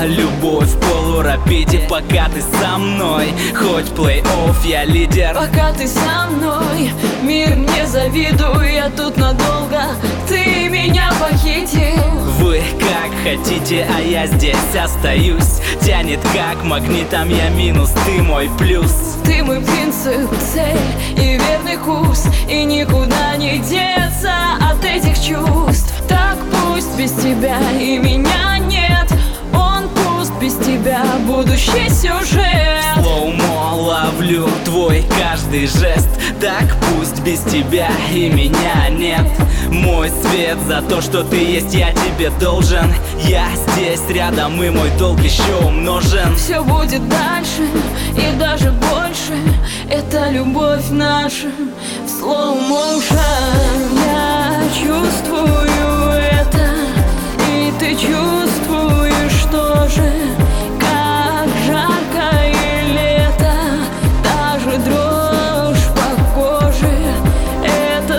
любовь в полурапиде. Пока ты со мной, хоть плей-офф, я лидер. Пока ты со мной, мир мне завидует. Я тут надолго, ты меня похитил. Вы как хотите, а я здесь остаюсь. Тянет как магнитом, я минус, ты мой плюс. Ты мой принцип, цель и верный курс. И никуда не деться от этих чувств. Так пусть без тебя и меня нет. Он пуст без тебя, будущий сюжет. Слоумо ловлю твой каждый жест. Так пусть без тебя и меня нет. Мой свет за то, что ты есть, я тебе должен. Я здесь рядом, и мой долг еще умножен. Все будет дальше и даже больше. Это любовь наша в slow motion. Я чувствую это, и ты чувствуешь тоже. Как жарко и лето, даже дрожь по коже. Это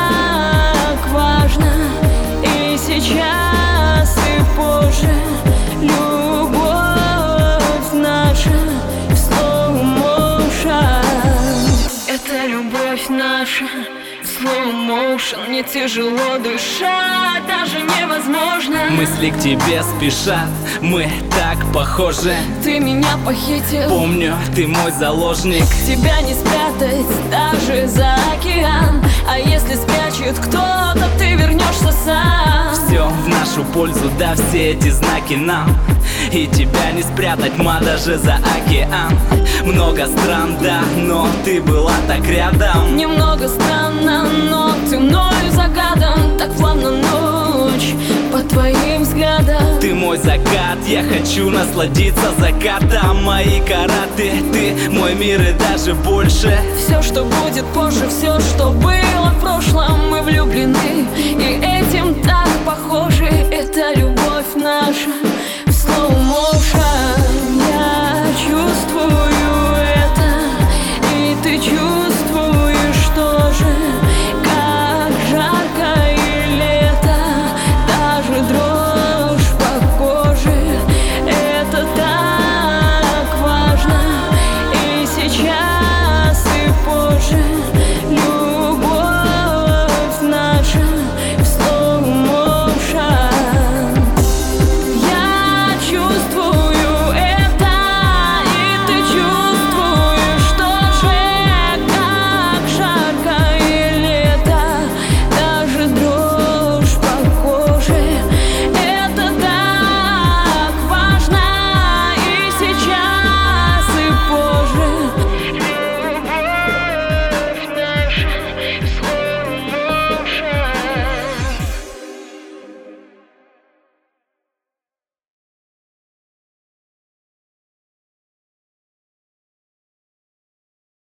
так важно и сейчас, и позже. Любовь наша в slow motion. Это любовь наша в slow motion. Мне тяжело дышать, даже невозможно. Мысли к тебе спешат, мы так похожи. Ты меня похитил, Помню, ты мой заложник. тебя не спрятать даже за океан. А если спрячет кто-то, ты вернешься сам. Все в нашу пользу, да, все эти знаки нам. И тебя не спрятать, ма, даже за океан. Много стран, да, но ты была так рядом. Немного странно, но ты мною загадан. Так плавно ночь по твоим взглядам. Ты мой закат, я хочу насладиться закатом. Мои караты, ты мой мир и даже больше. Все, что будет позже, все, что было в прошлом. Мы влюблены, и этим так